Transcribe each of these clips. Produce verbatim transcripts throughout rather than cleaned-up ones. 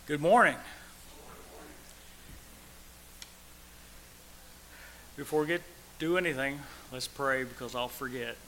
Good morning. Before we get do anything, let's pray because I'll forget.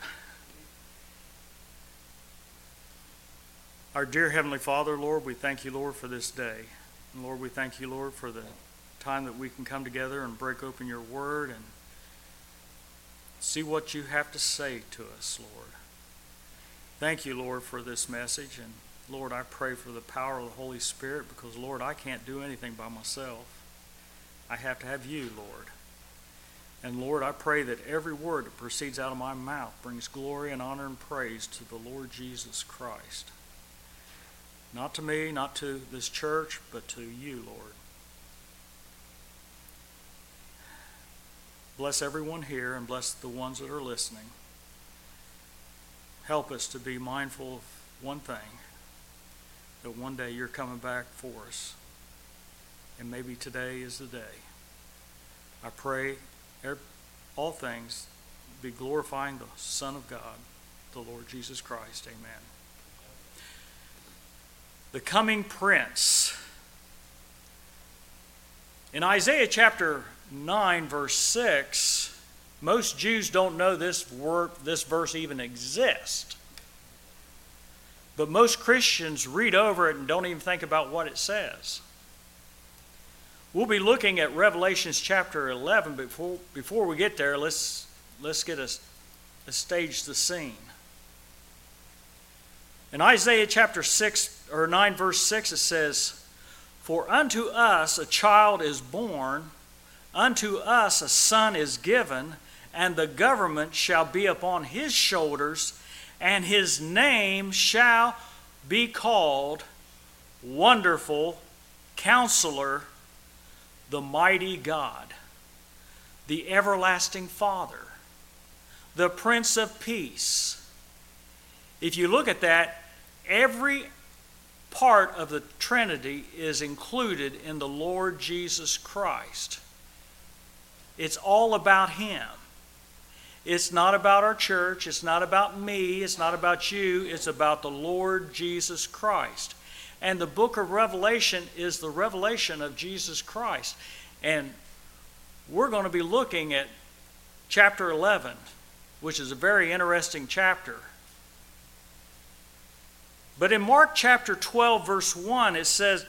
Our dear Heavenly Father, Lord, we thank you, Lord, for this day. And Lord, we thank you, Lord, for the time that we can come together and break open your word and see what you have to say to us, Lord. Thank you, Lord, for this message. And Lord, I pray for the power of the Holy Spirit because, Lord, I can't do anything by myself. I have to have you, Lord. And Lord, I pray that every word that proceeds out of my mouth brings glory and honor and praise to the Lord Jesus Christ. Not to me, not to this church, but to you, Lord. Bless everyone here and bless the ones that are listening. Help us to be mindful of one thing, that one day you're coming back for us. And maybe today is the day. I pray all things be glorifying the Son of God, the Lord Jesus Christ. Amen. The coming Prince. In Isaiah chapter nine, verse six, most Jews don't know this word, this verse even exists. But most Christians read over it and don't even think about what it says. We'll be looking at Revelations chapter eleven. Before, before we get there, let's, let's get a, a stage the scene. In Isaiah chapter six or nine, verse six, it says, "For unto us a child is born, unto us a son is given, and the government shall be upon his shoulders, and his name shall be called Wonderful Counselor, the Mighty God, the Everlasting Father, the Prince of Peace." If you look at that, every part of the Trinity is included in the Lord Jesus Christ. It's all about him. It's not about our church. It's not about me. It's not about you. It's about the Lord Jesus Christ. And the book of Revelation is the revelation of Jesus Christ. And we're going to be looking at chapter eleven, which is a very interesting chapter. But in Mark chapter twelve, verse one, it says,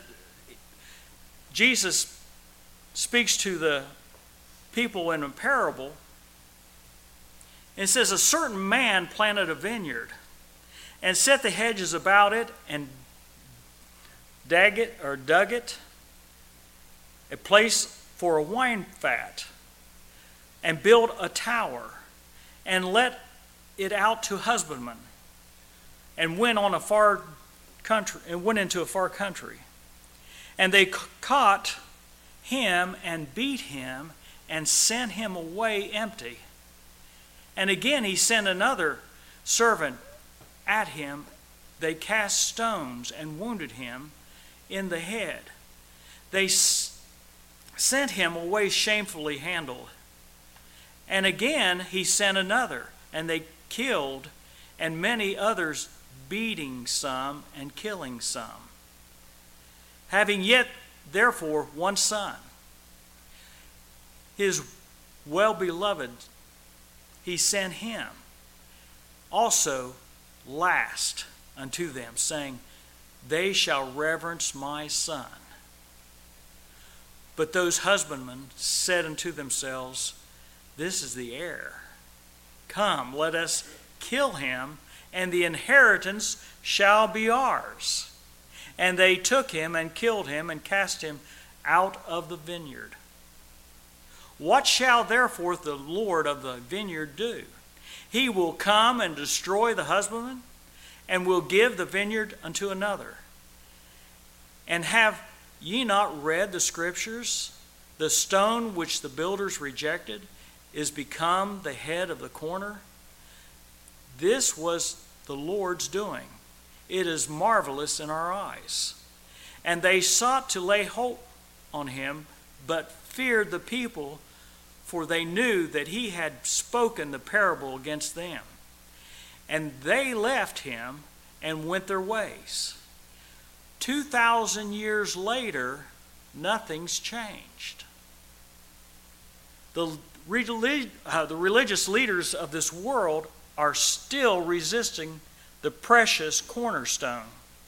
Jesus speaks to the people in a parable. It says, "A certain man planted a vineyard and set the hedges about it and dug it or dug it a place for a wine fat and built a tower and let it out to husbandmen and went on a far country and went into a far country. And they caught him and beat him and sent him away empty. And again he sent another servant at him. They cast stones and wounded him in the head. They s- sent him away shamefully handled. And again he sent another, and they killed, and many others, beating some and killing some. Having yet therefore one son, his well-beloved, he sent him also last unto them, saying, They shall reverence my son. But those husbandmen said unto themselves, This is the heir. Come, let us kill him, and the inheritance shall be ours. And they took him and killed him and cast him out of the vineyard. What shall therefore the Lord of the vineyard do? He will come and destroy the husbandman, and will give the vineyard unto another. And have ye not read the scriptures? The stone which the builders rejected is become the head of the corner. This was the Lord's doing. It is marvelous in our eyes. And they sought to lay hold on him, but feared the people, for they knew that he had spoken the parable against them. And they left him and went their ways. two thousand years later, nothing's changed. The, relig- uh, the religious leaders of this world are still resisting the precious cornerstone.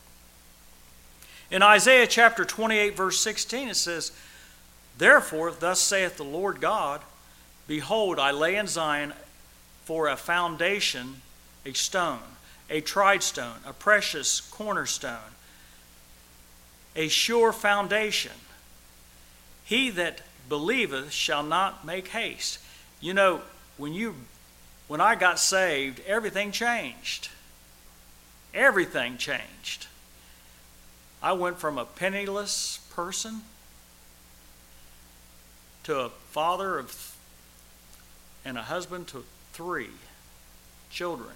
In Isaiah chapter twenty-eight, verse sixteen, it says, "Therefore, thus saith the Lord God, behold, I lay in Zion for a foundation, a stone, a tried stone, a precious cornerstone, a sure foundation. He that believeth shall not make haste." You know, when you, when I got saved, everything changed. Everything changed. I went from a penniless person to a father of and a husband to three children.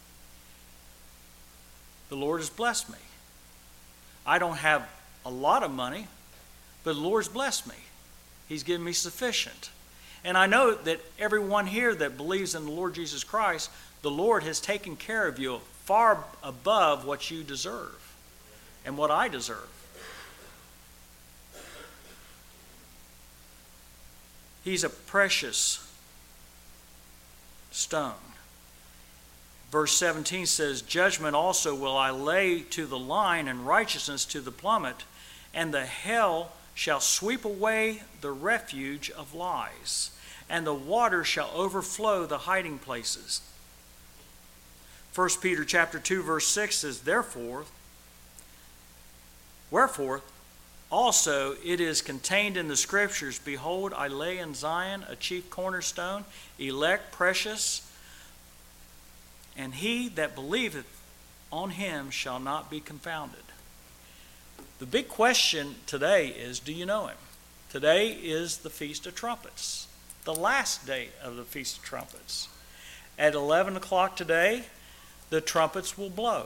The Lord has blessed me. I don't have a lot of money, but the Lord's blessed me. He's given me sufficient. And I know that everyone here that believes in the Lord Jesus Christ, the Lord has taken care of you far above what you deserve and what I deserve. He's a precious stone. Verse seventeen says, "Judgment also will I lay to the line, and righteousness to the plummet, and the hell shall sweep away the refuge of lies, and the water shall overflow the hiding places." First Peter chapter two, verse six says, "Therefore, wherefore also it is contained in the Scriptures, behold, I lay in Zion a chief cornerstone, elect, precious, and he that believeth on him shall not be confounded." The big question today is, do you know him? Today is the Feast of Trumpets, the last day of the Feast of Trumpets. At eleven o'clock today, the trumpets will blow.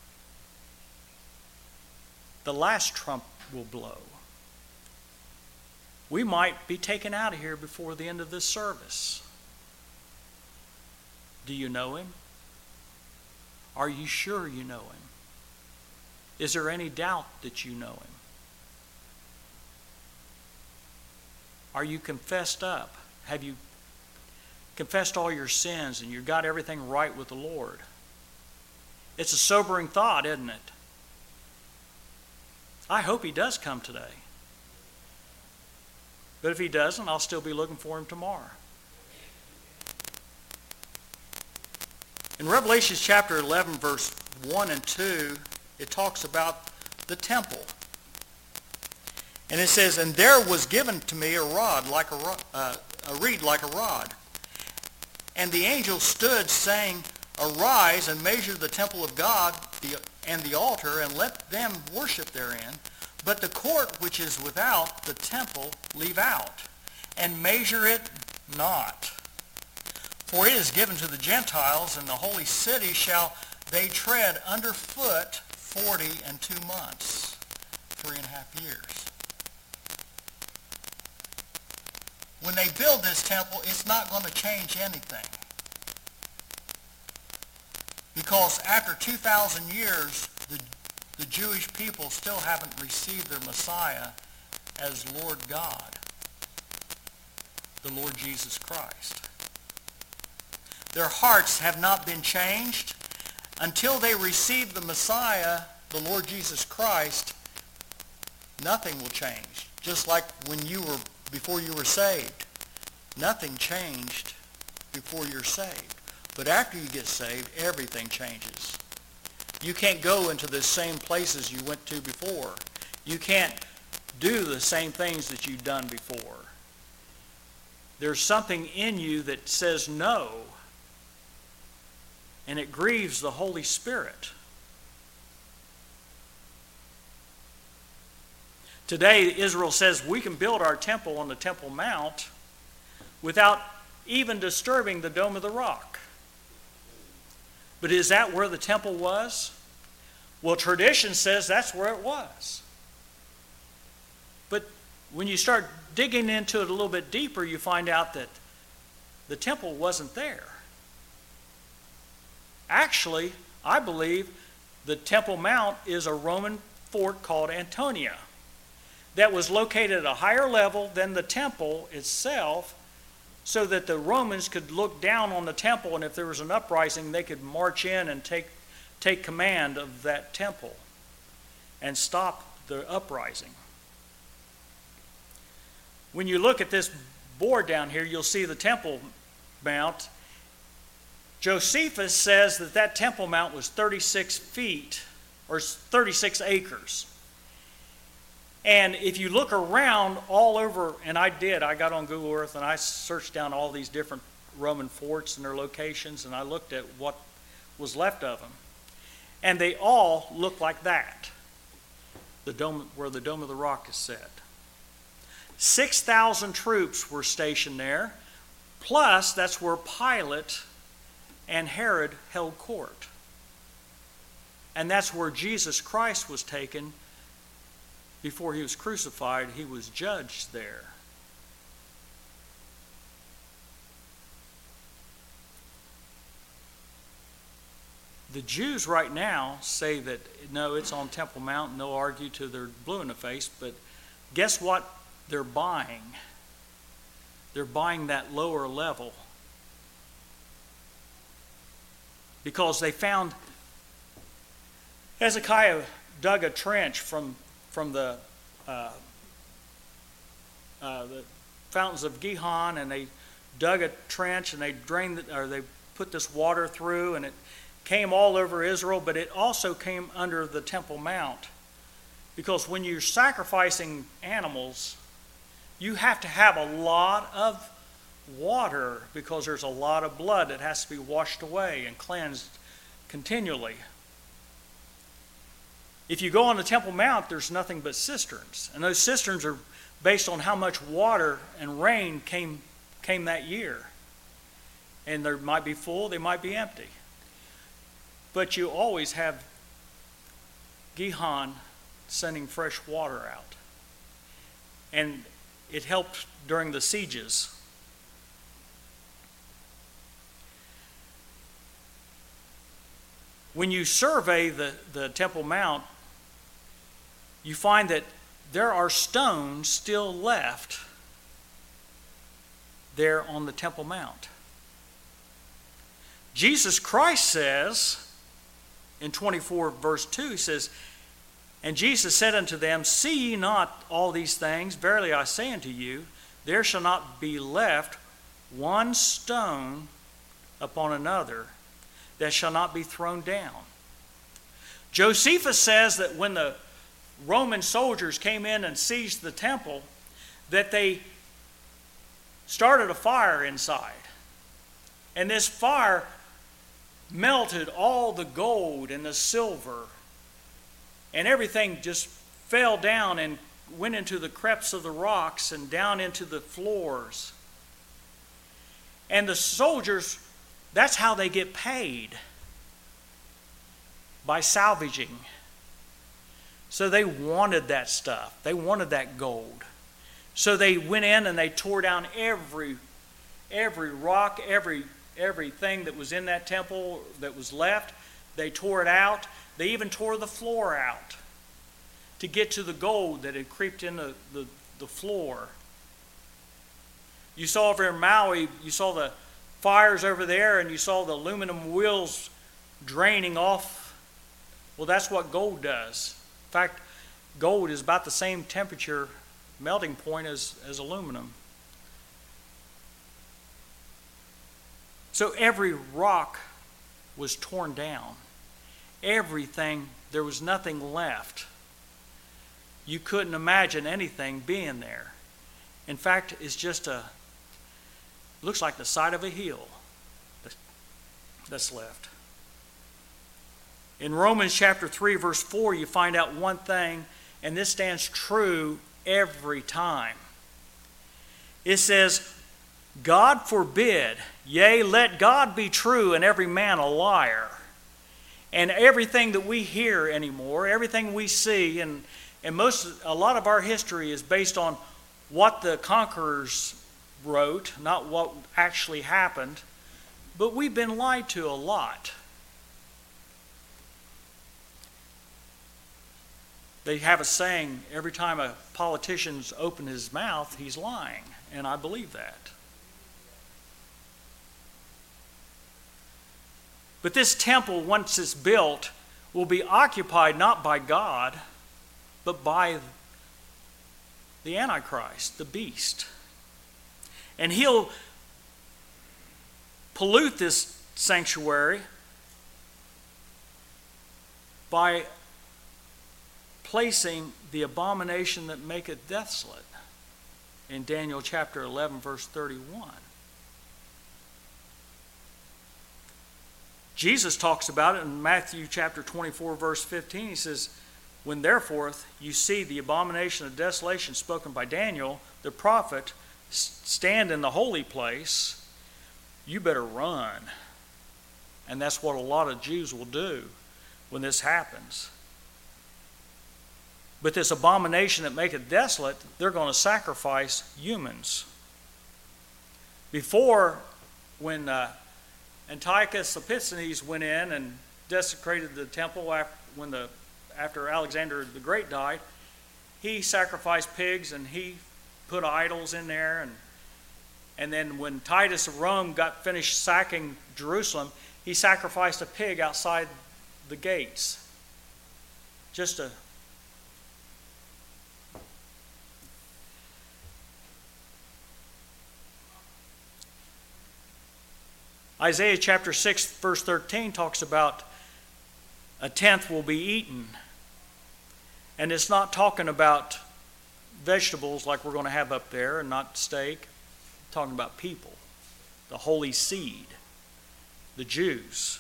The last trump will blow. We might be taken out of here before the end of this service. Do you know him? Are you sure you know him? Is there any doubt that you know him? Are you confessed up? Have you confessed all your sins and you got everything right with the Lord? It's a sobering thought, isn't it? I hope he does come today. But if he doesn't, I'll still be looking for him tomorrow. In Revelation chapter eleven, verse one and two, it talks about the temple. And it says, "And there was given to me a rod, like a, rod, uh, a reed like a rod. And the angel stood, saying, Arise and measure the temple of God the, and the altar, and let them worship therein. But the court which is without the temple leave out, and measure it not. For it is given to the Gentiles, and the holy city shall they tread under foot forty and two months, three and a half years." When they build this temple, it's not going to change anything. Because after two thousand years, the, the Jewish people still haven't received their Messiah as Lord God, the Lord Jesus Christ. Their hearts have not been changed. Until they receive the Messiah, the Lord Jesus Christ, nothing will change. Just like when you were, before you were saved. Nothing changed before you're saved. But after you get saved, everything changes. You can't go into the same places you went to before. You can't do the same things that you've done before. There's something in you that says no, and it grieves the Holy Spirit. Today, Israel says we can build our temple on the Temple Mount without even disturbing the Dome of the Rock. But is that where the temple was? Well, tradition says that's where it was. But when you start digging into it a little bit deeper, you find out that the temple wasn't there. Actually, I believe the Temple Mount is a Roman fort called Antonia that was located at a higher level than the temple itself, so that the Romans could look down on the temple, and if there was an uprising, they could march in and take, take command of that temple and stop the uprising. When you look at this board down here, you'll see the Temple Mount. Josephus says that that Temple Mount was thirty-six feet, or thirty-six acres. And if you look around all over, and I did, I got on Google Earth and I searched down all these different Roman forts and their locations, and I looked at what was left of them. And they all look like that, the dome, where the Dome of the Rock is set. six thousand troops were stationed there, plus that's where Pilate and Herod held court. And that's where Jesus Christ was taken before he was crucified. He was judged there. The Jews right now say that, no, it's on Temple Mount, and they'll argue till they're blue in the face, but guess what they're buying? They're buying that lower level. Because they found, Hezekiah dug a trench from, from the, uh, uh, the fountains of Gihon, and they dug a trench and they drained it, or they put this water through, and it came all over Israel, but it also came under the Temple Mount. Because when you're sacrificing animals, you have to have a lot of water, because there's a lot of blood that has to be washed away and cleansed continually. If you go on the Temple Mount, there's nothing but cisterns, and those cisterns are based on how much water and rain came came that year. And they might be full, they might be empty. But you always have Gihon sending fresh water out. And it helped during the sieges. When you survey the, the Temple Mount, you find that there are stones still left there on the Temple Mount. Jesus Christ says in twenty-four verse two, he says, "And Jesus said unto them, See ye not all these things? Verily I say unto you, there shall not be left one stone upon another that shall not be thrown down." Josephus says that when the Roman soldiers came in and seized the temple, that they started a fire inside. And this fire melted all the gold and the silver, and everything just fell down and went into the crevices of the rocks and down into the floors. And the soldiers, that's how they get paid, by salvaging. So they wanted that stuff. They wanted that gold. So they went in and they tore down every every rock, every everything that was in that temple that was left. They tore it out. They even tore the floor out to get to the gold that had creeped in the, the, the floor. You saw over in Maui, you saw the fires over there, and you saw the aluminum wheels draining off. Well, that's what gold does. In fact, gold is about the same temperature melting point as, as aluminum. So every rock was torn down. Everything, there was nothing left. You couldn't imagine anything being there. In fact, it's just a, looks like the side of a hill that's left. In Romans chapter three, verse four, you find out one thing, and this stands true every time. It says, God forbid, yea, let God be true and every man a liar. And everything that we hear anymore, everything we see, and, and most, a lot of our history is based on what the conquerors wrote, not what actually happened. But we've been lied to a lot. They have a saying, every time a politician's opened his mouth, he's lying. And I believe that. But this temple, once it's built, will be occupied not by God, but by the Antichrist, the beast. And he'll pollute this sanctuary by placing the abomination that maketh desolate in Daniel chapter eleven, verse thirty-one. Jesus talks about it in Matthew chapter twenty-four, verse fifteen. He says, when therefore you see the abomination of desolation spoken by Daniel, the prophet, stand in the holy place, you better run. And that's what a lot of Jews will do when this happens. But this abomination that maketh desolate, they're going to sacrifice humans. Before, when uh, Antiochus Epiphanes went in and desecrated the temple after, when the, after Alexander the Great died, he sacrificed pigs and he put idols in there. And, and then when Titus of Rome got finished sacking Jerusalem, he sacrificed a pig outside the gates. Just a Isaiah chapter six, verse thirteen talks about a tenth will be eaten. And it's not talking about vegetables like we're going to have up there and not steak. It's talking about people, the holy seed, the Jews.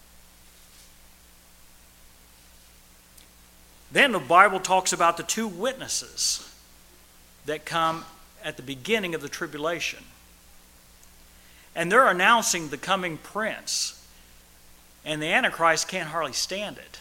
Then the Bible talks about the two witnesses that come at the beginning of the tribulation. And they're announcing the coming prince. And the Antichrist can't hardly stand it.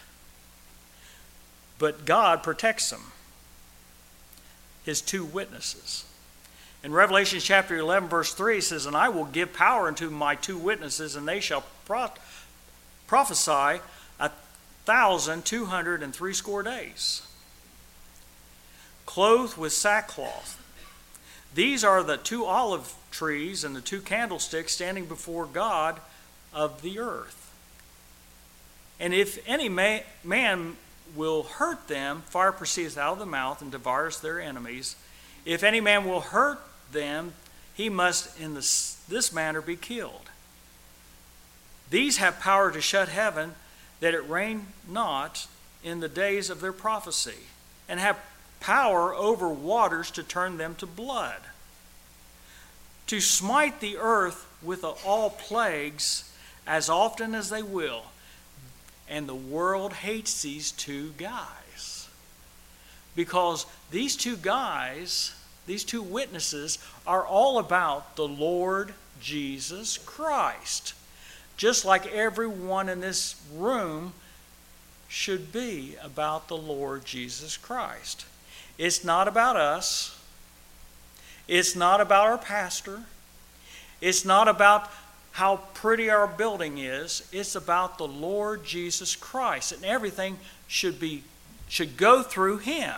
But God protects them. His two witnesses. In Revelation chapter eleven, verse three, it says, and I will give power unto my two witnesses, and they shall pro- prophesy a thousand two hundred and threescore days, clothed with sackcloth. These are the two olive trees and the two candlesticks standing before God of the earth. And if any ma- man will hurt them, fire proceedeth out of the mouth and devours their enemies. If any man will hurt them, he must in this, this manner be killed. These have power to shut heaven, that it rain not in the days of their prophecy, and have power over waters to turn them to blood, to smite the earth with all plagues as often as they will. And the world hates these two guys, because these two guys, these two witnesses, are all about the Lord Jesus Christ. Just like everyone in this room should be about the Lord Jesus Christ. It's not about us. It's not about our pastor. It's not about how pretty our building is. It's about the Lord Jesus Christ. And everything should be should go through him,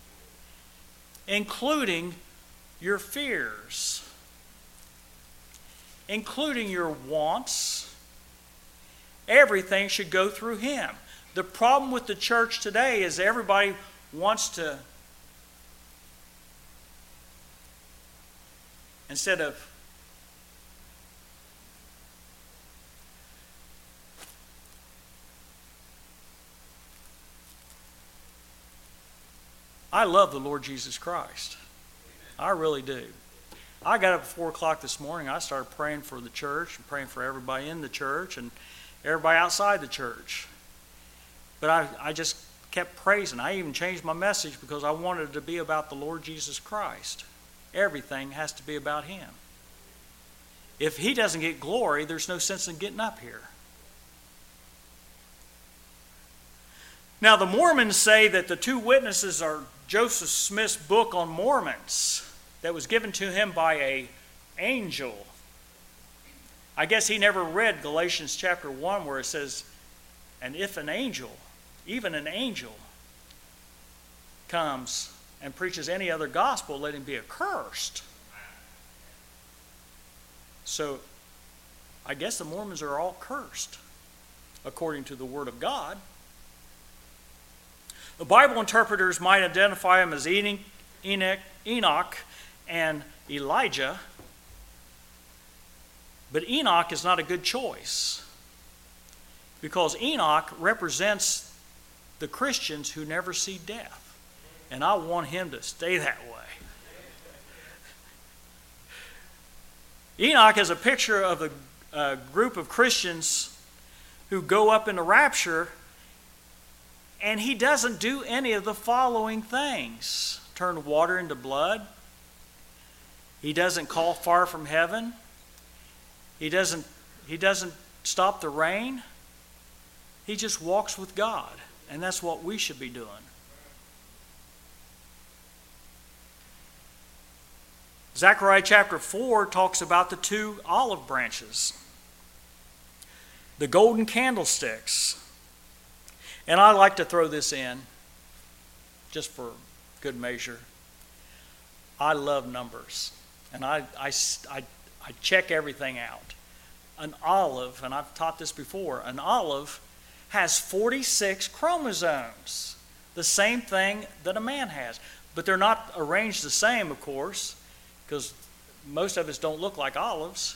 including your fears, including your wants. Everything should go through him. The problem with the church today is everybody wants to, instead of I love the Lord Jesus Christ. I really do. I got up at four o'clock this morning. I started praying for the church and praying for everybody in the church and everybody outside the church. But I, I just kept praising. I even changed my message because I wanted it to be about the Lord Jesus Christ. Everything has to be about him. If he doesn't get glory, there's no sense in getting up here. Now, the Mormons say that the two witnesses are Joseph Smith's book on Mormons that was given to him by an angel. I guess he never read Galatians chapter one where it says, and if an angel, even an angel, comes and preaches any other gospel, let him be accursed. So I guess the Mormons are all cursed, according to the Word of God. The Bible interpreters might identify him as Enoch, Enoch and Elijah, but Enoch is not a good choice, because Enoch represents the Christians who never see death, and I want him to stay that way. Enoch is a picture of a, a group of Christians who go up in the rapture, and he doesn't do any of the following things: turn water into blood. He doesn't call fire from heaven. He doesn't, he doesn't stop the rain. He just walks with God, and that's what we should be doing. Zechariah chapter four talks about the two olive branches, the golden candlesticks. And I like to throw this in, just for good measure. I love numbers, and I, I, I, I check everything out. An olive, and I've taught this before, an olive has forty-six chromosomes, the same thing that a man has. But they're not arranged the same, of course, because most of us don't look like olives.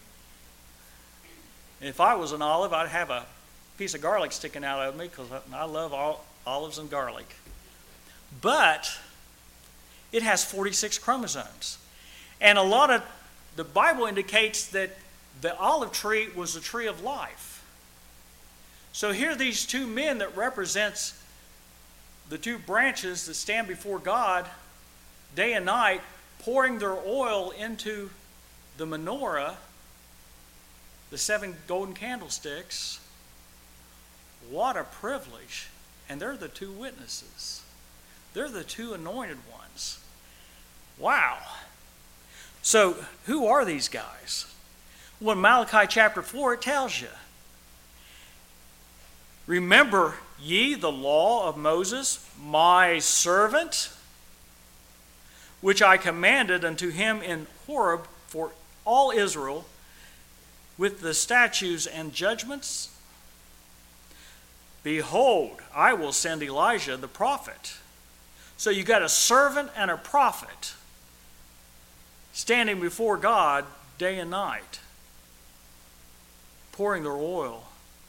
If I was an olive, I'd have a piece of garlic sticking out of me, because I love all olives and garlic. But it has forty-six chromosomes. And a lot of the Bible indicates that the olive tree was the tree of life. So here are these two men that represents the two branches that stand before God day and night, pouring their oil into the menorah, the seven golden candlesticks. What a privilege. And they're the two witnesses. They're the two anointed ones. Wow. So who are these guys? Well, in Malachi chapter four, it tells you. Remember ye the law of Moses, my servant, which I commanded unto him in Horeb for all Israel, with the statutes and judgments? Behold, I will send Elijah the prophet. So you got a servant and a prophet standing before God day and night, pouring their oil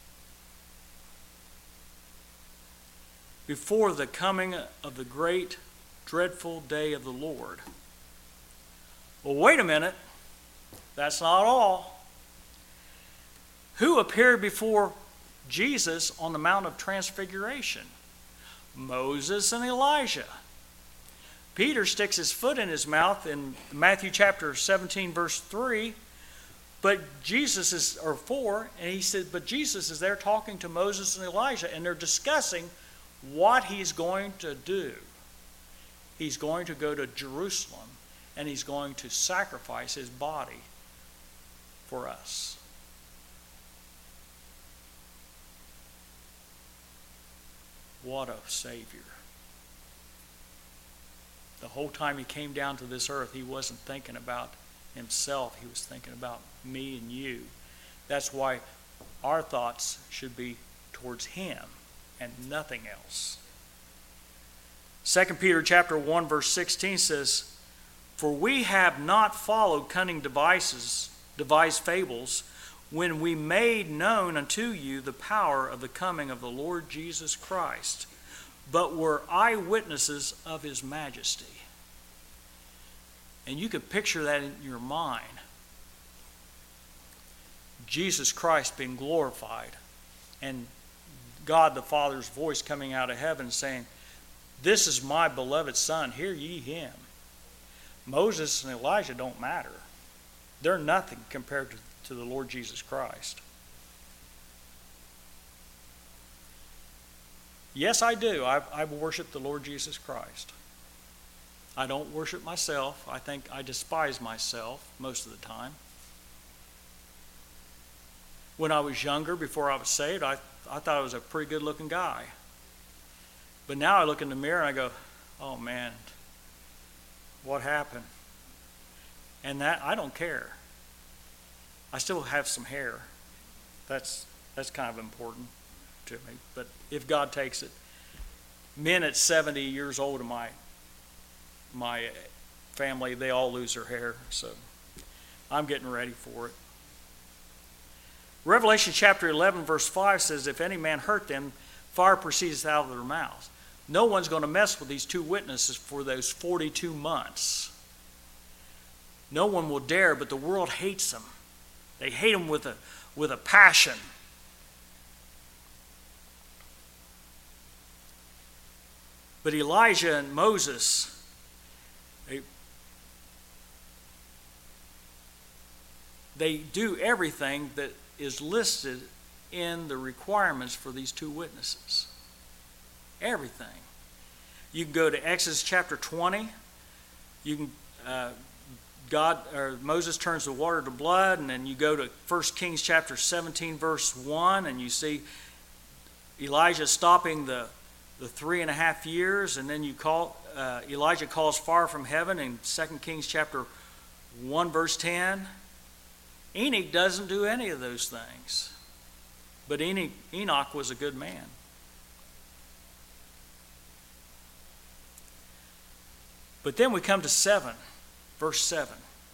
before the coming of the great, dreadful day of the Lord. Well, wait a minute. That's not all. Who appeared before Jesus on the Mount of Transfiguration? Moses and Elijah. Peter sticks his foot in his mouth in Matthew chapter seventeen, verse three. But Jesus is, or four, and he said, but Jesus is there talking to Moses and Elijah, and they're discussing what he's going to do. He's going to go to Jerusalem, and he's going to sacrifice his body for us. What a Savior. The whole time he came down to this earth, he wasn't thinking about himself. He was thinking about me and you. That's why our thoughts should be towards him and nothing else. Second Peter chapter one, verse sixteen says, for we have not followed cunning devices, devised fables, when we made known unto you the power of the coming of the Lord Jesus Christ, but were eyewitnesses of his majesty. And you can picture that in your mind. Jesus Christ being glorified, and God the Father's voice coming out of heaven saying, this is my beloved Son, hear ye him. Moses and Elijah don't matter. They're nothing compared to, to the Lord Jesus Christ. Yes, I do. I, I worship the Lord Jesus Christ. I don't worship myself. I think I despise myself most of the time. When I was younger, before I was saved, I, I thought I was a pretty good looking guy. But now I look in the mirror and I go, oh man, what happened? And that, I don't care. I still have some hair. That's that's kind of important to me. But if God takes it, men at seventy years old in my my family, they all lose their hair. So I'm getting ready for it. Revelation chapter eleven, verse five says, if any man hurt them, fire proceeds out of their mouths. No one's going to mess with these two witnesses for those forty-two months. No one will dare, but the world hates them. They hate them with a, with a passion. But Elijah and Moses, they, they do everything that is listed in the requirements for these two witnesses. Everything. You can go to Exodus chapter twenty. You can uh, God or Moses turns the water to blood, and then you go to First Kings chapter seventeen, verse one, and you see Elijah stopping the the three and a half years, and then you call uh, Elijah calls fire from heaven in Second Kings chapter one, verse ten. Enoch doesn't do any of those things, but Enoch, Enoch was a good man. But then we come to seven. Verse seven.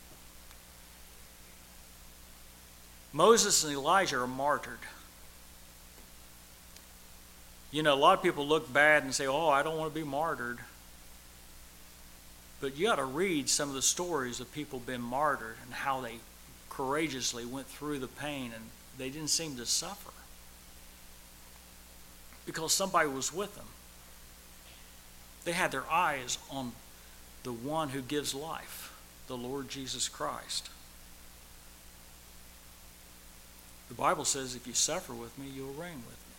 Moses and Elijah are martyred. You know, a lot of people look bad and say, oh, I don't want to be martyred. But you got to read some of the stories of people being martyred and how they courageously went through the pain, and they didn't seem to suffer because somebody was with them. They had their eyes on the one who gives life, the Lord Jesus Christ. The Bible says, if you suffer with me, you'll reign with me.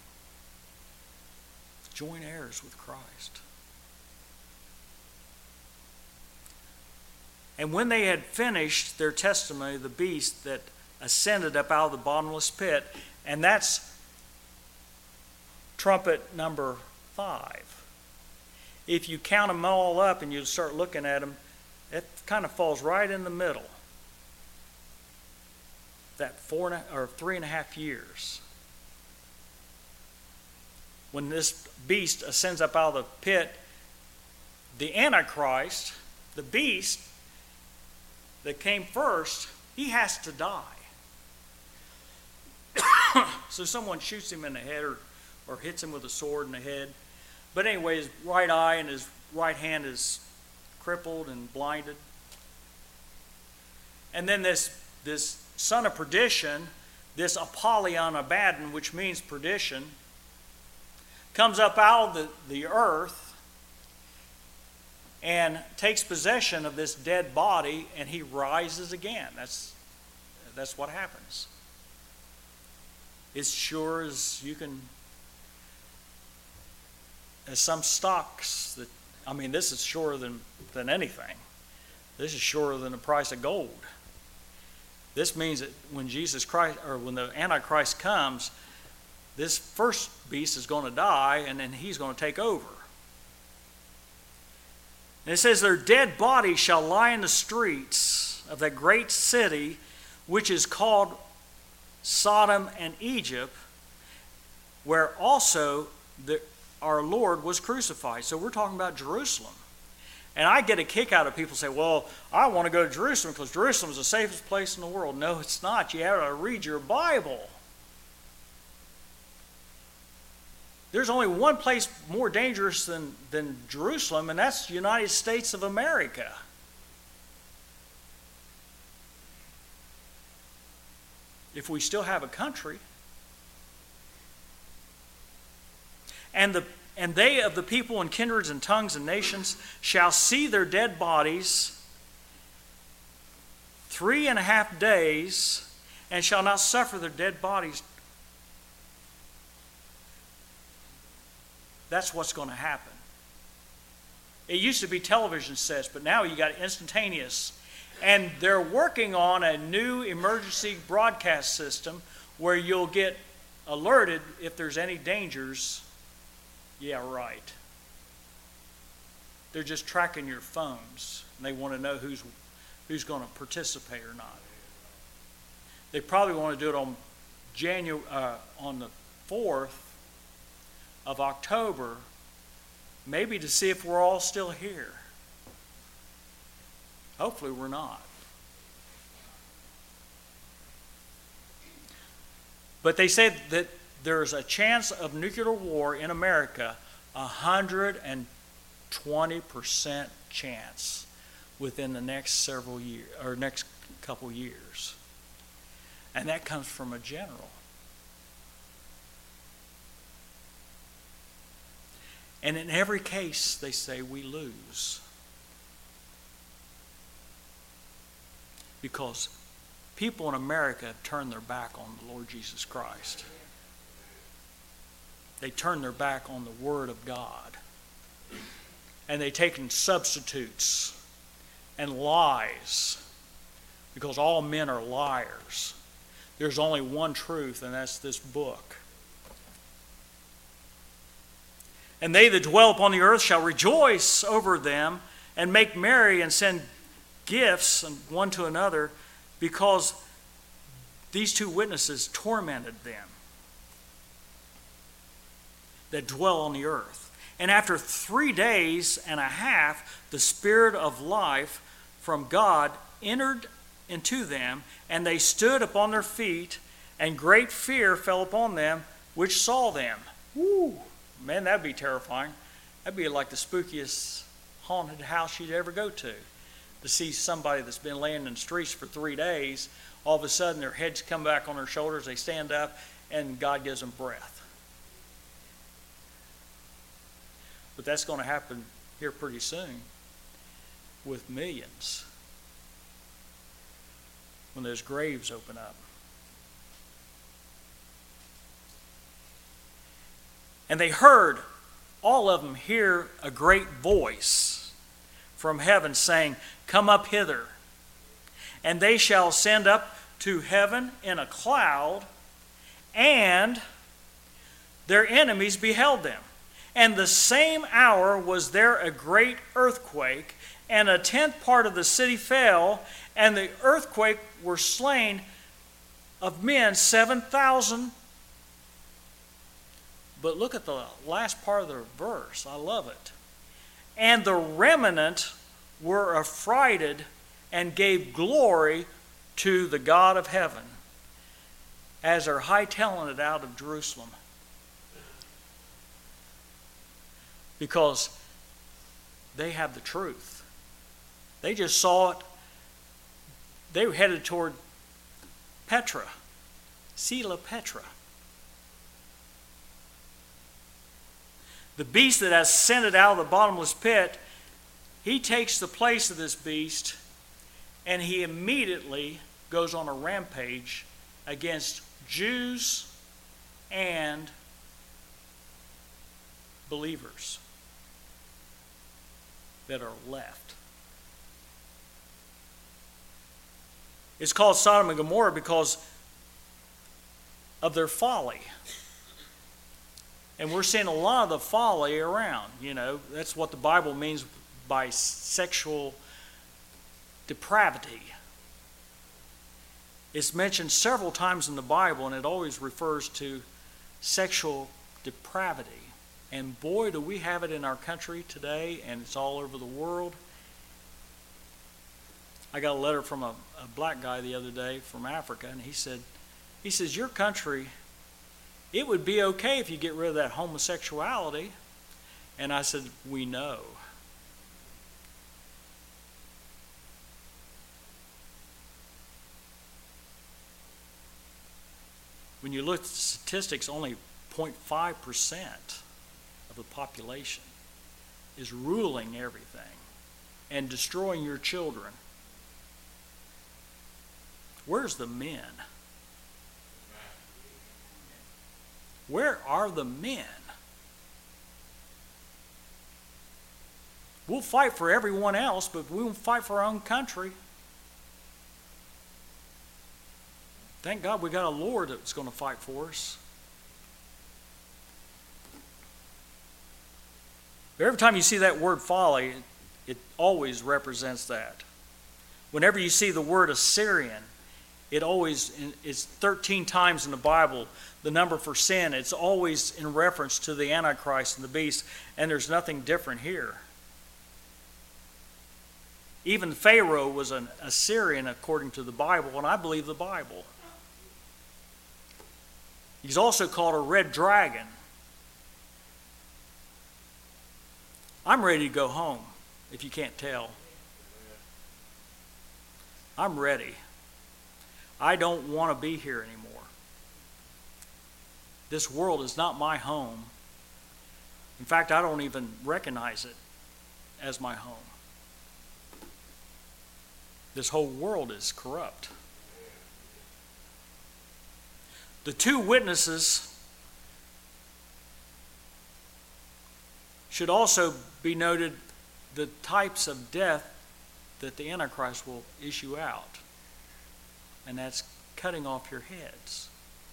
Join heirs with Christ. And when they had finished their testimony, the beast that ascended up out of the bottomless pit, and that's trumpet number five. If you count them all up and you start looking at them, it kind of falls right in the middle. That four and a, or three and a half years. When this beast ascends up out of the pit, the Antichrist, the beast that came first, he has to die. So someone shoots him in the head or, or hits him with a sword in the head. But anyway, his right eye and his right hand is crippled and blinded. And then this, this son of perdition, this Apollyon Abaddon, which means perdition, comes up out of the, the earth and takes possession of this dead body, and he rises again. That's, that's what happens. It's sure as you can... As some stocks that, I mean, this is surer than, than anything. This is surer than the price of gold. This means that when Jesus Christ, or when the Antichrist comes, this first beast is going to die, and then he's going to take over. And it says, their dead bodies shall lie in the streets of that great city, which is called Sodom and Egypt, where also the our Lord was crucified. So we're talking about Jerusalem. And I get a kick out of people say, well, I want to go to Jerusalem because Jerusalem is the safest place in the world. No, it's not. You have to read your Bible. There's only one place more dangerous than, than Jerusalem, and that's the United States of America. If we still have a country. And the and they of the people and kindreds and tongues and nations shall see their dead bodies three and a half days, and shall not suffer their dead bodies. That's what's going to happen. It used to be television sets, but now you got instantaneous. And they're working on a new emergency broadcast system where you'll get alerted if there's any dangers. Yeah, right. They're just tracking your phones. And they want to know who's who's going to participate or not. They probably want to do it on January uh, on the fourth of October, maybe to see if we're all still here. Hopefully we're not. But they say that there's a chance of nuclear war in America, one hundred twenty percent chance within the next several years, or next couple years. And that comes from a general. And in every case, they say we lose. Because people in America have turned their back on the Lord Jesus Christ. They turned their back on the Word of God. And they've taken substitutes and lies. Because all men are liars. There's only one truth, and that's this book. And they that dwell upon the earth shall rejoice over them and make merry and send gifts one to another, because these two witnesses tormented them that dwell on the earth. And after three days and a half, the Spirit of life from God entered into them, and they stood upon their feet, and great fear fell upon them which saw them. Woo! Man, that'd be terrifying. That'd be like the spookiest haunted house you'd ever go to. To see somebody that's been laying in the streets for three days, all of a sudden their heads come back on their shoulders, they stand up, and God gives them breath. But that's going to happen here pretty soon with millions when those graves open up. And they heard, all of them hear a great voice from heaven saying, "Come up hither." And they shall send up to heaven in a cloud, and their enemies beheld them. And the same hour was there a great earthquake, and a tenth part of the city fell, and the earthquake were slain of men seven thousand. But look at the last part of the verse. I love it. And the remnant were affrighted and gave glory to the God of heaven, as are hightailing it out of Jerusalem. Because they have the truth. They just saw it. They were headed toward Petra, Sela Petra. The beast that has ascended out of the bottomless pit, he takes the place of this beast, and he immediately goes on a rampage against Jews and believers that are left. It's called Sodom and Gomorrah because of their folly. And we're seeing a lot of the folly around. You know, that's what the Bible means by sexual depravity. It's mentioned several times in the Bible, and it always refers to sexual depravity. And boy, do we have it in our country today, and it's all over the world. I got a letter from a, a black guy the other day from Africa, and he said, he says, your country, it would be okay if you get rid of that homosexuality. And I said, we know. When you look at the statistics, only zero point five percent of the population is ruling everything and destroying your children. Where's the men? Where are the men? We'll fight for everyone else, but we won't fight for our own country. Thank God we got a Lord that's going to fight for us. But every time you see that word folly, it, it always represents that. Whenever you see the word Assyrian, it always is thirteen times in the Bible, the number for sin. It's always in reference to the Antichrist and the beast, and there's nothing different here. Even Pharaoh was an Assyrian according to the Bible, and I believe the Bible. He's also called a red dragon. I'm ready to go home, if you can't tell. I'm ready. I don't want to be here anymore. This world is not my home. In fact, I don't even recognize it as my home. This whole world is corrupt. The two witnesses should also be noted the types of death that the Antichrist will issue out. And that's cutting off your heads.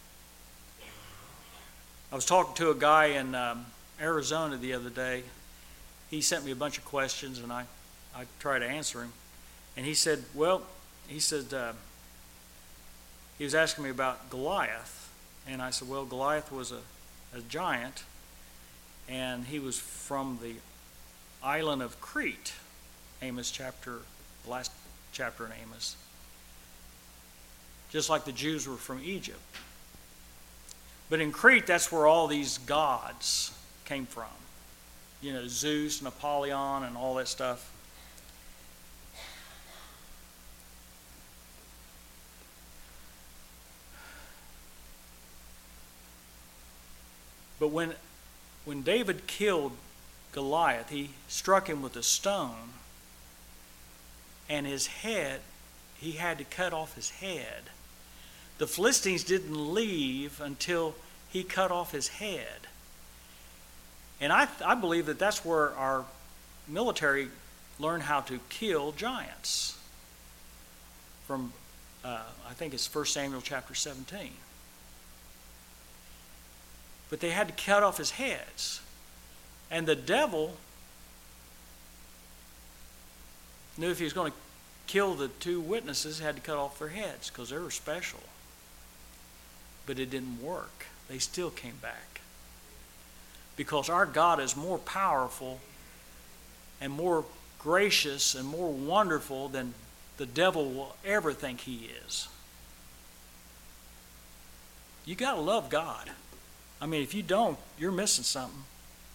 I was talking to a guy in um, Arizona the other day. He sent me a bunch of questions, and I, I tried to answer him. And he said, well, he said, uh, he was asking me about Goliath. And I said, well, Goliath was a, a giant, and he was from the island of Crete. Amos chapter, the last chapter in Amos. Just like the Jews were from Egypt. But in Crete, that's where all these gods came from. You know, Zeus and Apollyon and all that stuff. But when, when David killed Goliath, he struck him with a stone, and his head, he had to cut off his head. The Philistines didn't leave until he cut off his head. And I, I believe that that's where our military learned how to kill giants. From, uh, I think it's First Samuel chapter seventeen. But they had to cut off his heads. And the devil knew if he was going to kill the two witnesses, he had to cut off their heads because they were special. But it didn't work. They still came back. Because our God is more powerful and more gracious and more wonderful than the devil will ever think he is. You got to love God. I mean, if you don't, you're missing something.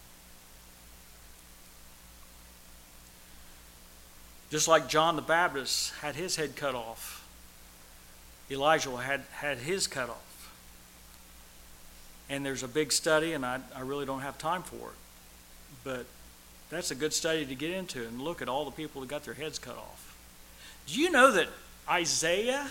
Just like John the Baptist had his head cut off, Elijah had, had his cut off. And there's a big study, and I, I really don't have time for it. But that's a good study to get into and look at all the people that got their heads cut off. Do you know that Isaiah,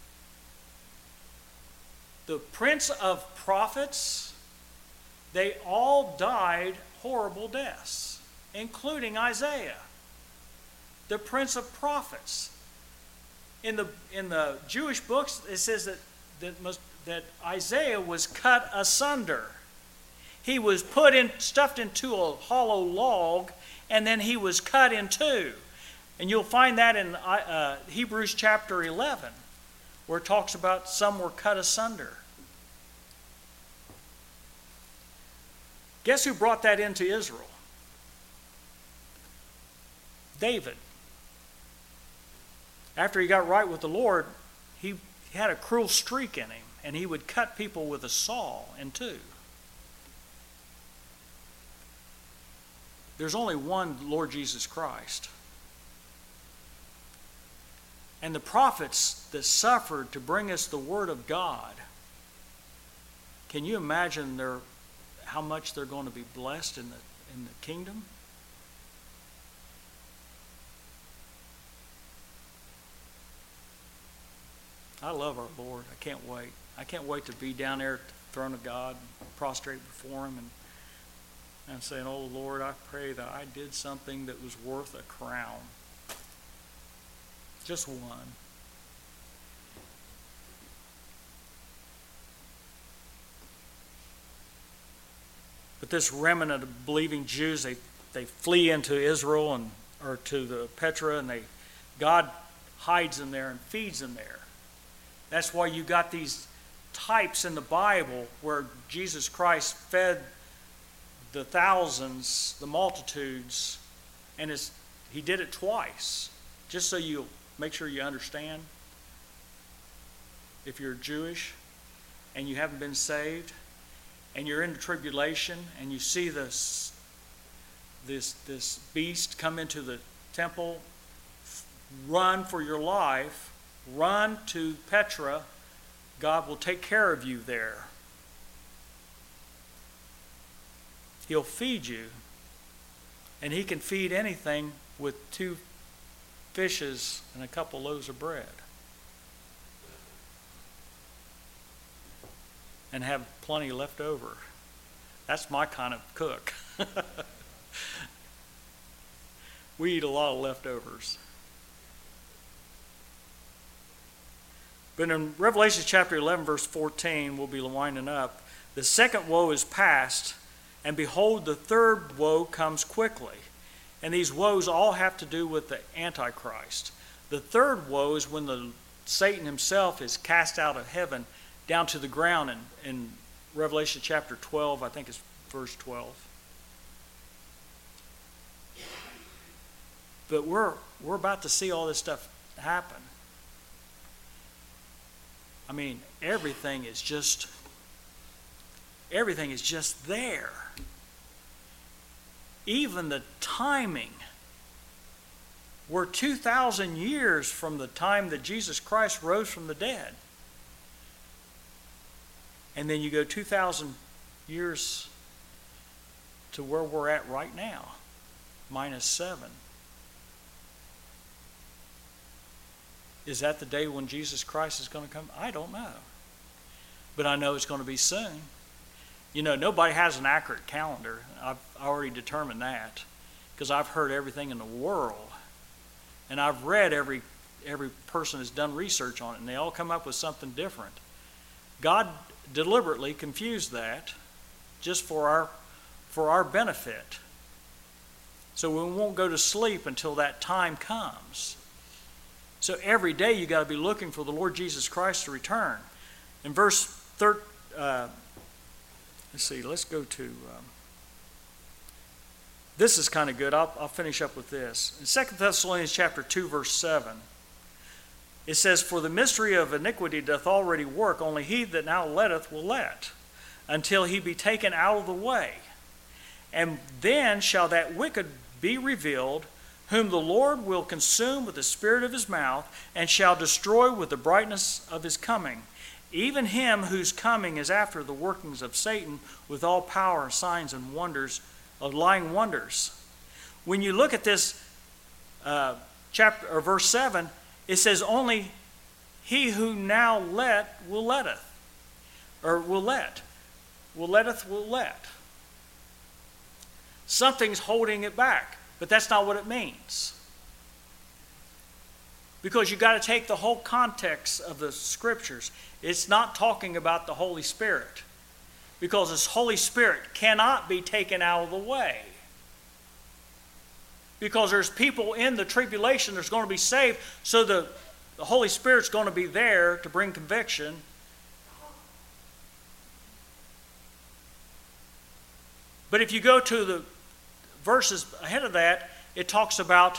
the prince of prophets, they all died horrible deaths, including Isaiah, the prince of prophets. In the in the Jewish books, it says that that, must, that Isaiah was cut asunder. He was put in, stuffed into a hollow log, and then he was cut in two. And you'll find that in uh, Hebrews chapter eleven, where it talks about some were cut asunder. Guess who brought that into Israel? David. After he got right with the Lord, he had a cruel streak in him, and he would cut people with a saw in two. There's only one Lord Jesus Christ. And the prophets that suffered to bring us the Word of God, can you imagine their how much they're going to be blessed in the in the kingdom? I love our Lord. I can't wait. I can't wait to be down there at the throne of God, prostrate before Him, and and saying, "Oh Lord, I pray that I did something that was worth a crown, just one." But this remnant of believing Jews, they, they flee into Israel and or to the Petra, and they God hides them there and feeds them there. That's why you got these types in the Bible where Jesus Christ fed the thousands, the multitudes, and it's, he did it twice, just so you make sure you understand. If you're Jewish and you haven't been saved and you're in the tribulation and you see this, this, this beast come into the temple, run for your life, run to Petra. God will take care of you there. He'll feed you, and he can feed anything with two fishes and a couple loaves of bread, and have plenty left over. That's my kind of cook. We eat a lot of leftovers. But in Revelation chapter eleven, verse fourteen, we'll be winding up. The second woe is past, and behold, the third woe comes quickly. And these woes all have to do with the Antichrist. The third woe is when the Satan himself is cast out of heaven down to the ground in, in Revelation chapter twelve, I think it's verse twelve. But we're we're about to see all this stuff happen. I mean, everything is just everything is just there. Even the timing. We're two thousand years from the time that Jesus Christ rose from the dead. And then you go two thousand years to where we're at right now, minus seven. Is that the day when Jesus Christ is going to come? I don't know. But I know it's going to be soon. You know, nobody has an accurate calendar. I've already determined that because I've heard everything in the world. And I've read every every person has done research on it, and they all come up with something different. God deliberately confused that just for our for our benefit. So we won't go to sleep until that time comes. So every day you got to be looking for the Lord Jesus Christ to return. In verse thirteen, uh, let's see, let's go to, um, this is kind of good. I'll, I'll finish up with this. In Second Thessalonians chapter two, verse seven, it says, "For the mystery of iniquity doth already work, only he that now letteth will let, until he be taken out of the way. And then shall that wicked be revealed, whom the Lord will consume with the spirit of his mouth, and shall destroy with the brightness of his coming. Even him whose coming is after the workings of Satan, with all power, signs, and wonders, of lying wonders." When you look at this uh, chapter or verse seven, it says, "Only he who now let will letteth," or will let, will letteth will let. Something's holding it back. But that's not what it means. Because you've got to take the whole context of the scriptures. It's not talking about the Holy Spirit. Because this Holy Spirit cannot be taken out of the way. Because there's people in the tribulation that's going to be saved, so the, the Holy Spirit's going to be there to bring conviction. But if you go to the verses ahead of that, it talks about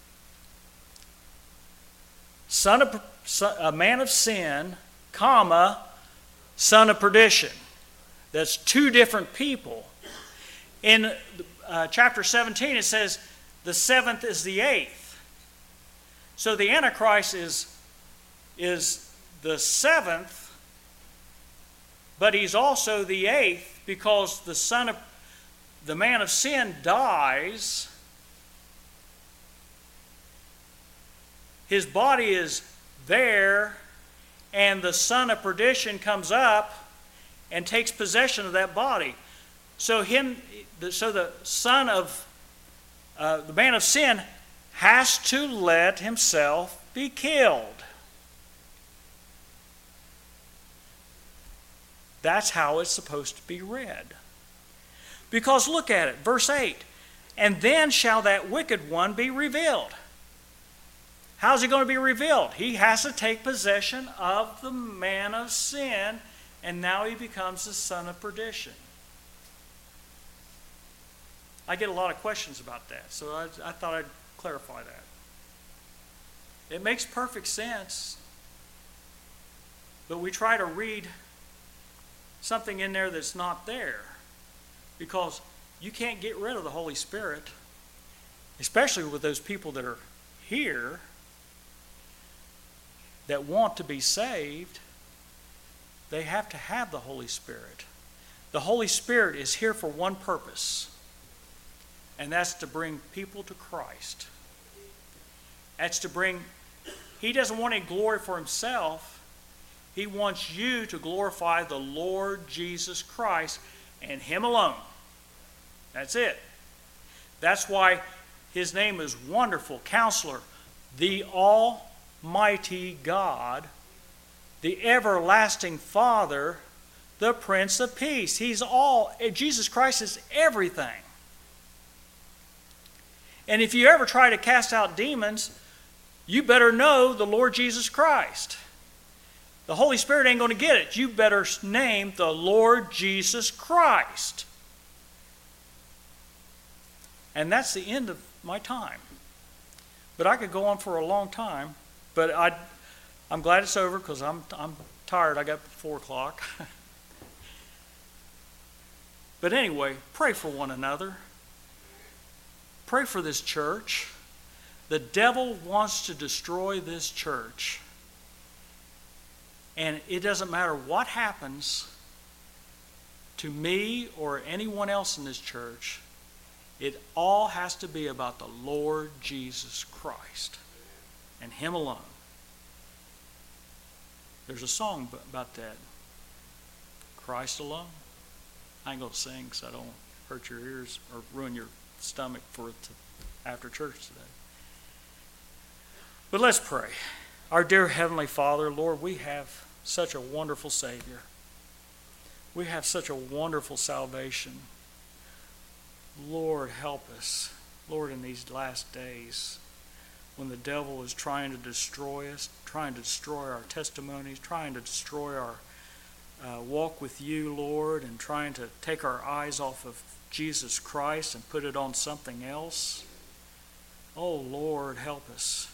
son of son, a man of sin, comma, son of perdition. That's two different people. In uh, chapter seventeen, it says the seventh is the eighth. So the Antichrist is, is the seventh, but he's also the eighth because the son of the man of sin dies. His body is there, and the son of perdition comes up and takes possession of that body. So him, so the son of uh, the man of sin has to let himself be killed. That's how it's supposed to be read. Because look at it, verse eight. And then shall that wicked one be revealed. How's he going to be revealed? He has to take possession of the man of sin, and now he becomes the son of perdition. I get a lot of questions about that, so I, I thought I'd clarify that. It makes perfect sense, but we try to read something in there that's not there, because you can't get rid of the Holy Spirit, especially with those people that are here that want to be saved. They have to have the Holy Spirit. The Holy Spirit is here for one purpose, and that's to bring people to Christ. That's to bring, he doesn't want any glory for himself. He wants you to glorify the Lord Jesus Christ and him alone. That's it. That's why his name is Wonderful Counselor, the Almighty God, the Everlasting Father, the Prince of Peace. He's all, Jesus Christ is everything. And if you ever try to cast out demons, you better know the Lord Jesus Christ. The Holy Spirit ain't going to get it. You better name the Lord Jesus Christ. And that's the end of my time. But I could go on for a long time. But I, I'm glad it's over because I'm, I'm tired. I got four o'clock. But anyway, pray for one another. Pray for this church. The devil wants to destroy this church. And it doesn't matter what happens to me or anyone else in this church. It all has to be about the Lord Jesus Christ and him alone. There's a song about that. Christ alone. I ain't going to sing because I don't hurt your ears or ruin your stomach for it to, after church today. But let's pray. Our dear Heavenly Father, Lord, we have such a wonderful Savior. We have such a wonderful salvation. Lord, help us. Lord, in these last days, when the devil is trying to destroy us, trying to destroy our testimonies, trying to destroy our uh, walk with you, Lord, and trying to take our eyes off of Jesus Christ and put it on something else. Oh, Lord, help us.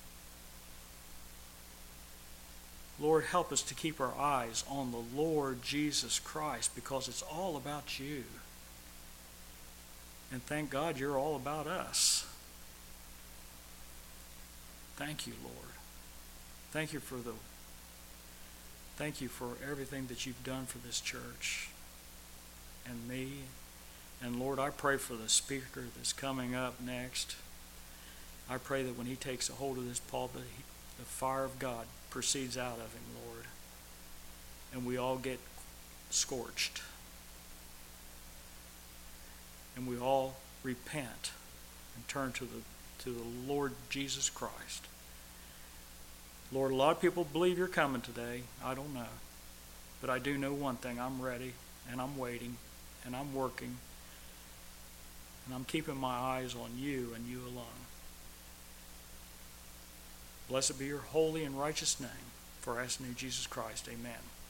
Lord, help us to keep our eyes on the Lord Jesus Christ, because it's all about you. And thank God you're all about us. Thank you, Lord. Thank you for the thank you for everything that you've done for this church and me. And Lord, I pray for the speaker that's coming up next. I pray that when he takes a hold of this pulpit, he, the fire of God proceeds out of him, Lord. And we all get scorched. And we all repent and turn to the to the Lord Jesus Christ. Lord, a lot of people believe you're coming today. I don't know. But I do know one thing. I'm ready, and I'm waiting, and I'm working, and I'm keeping my eyes on you and you alone. Blessed be your holy and righteous name. For I ask in the name of Jesus Christ. Amen.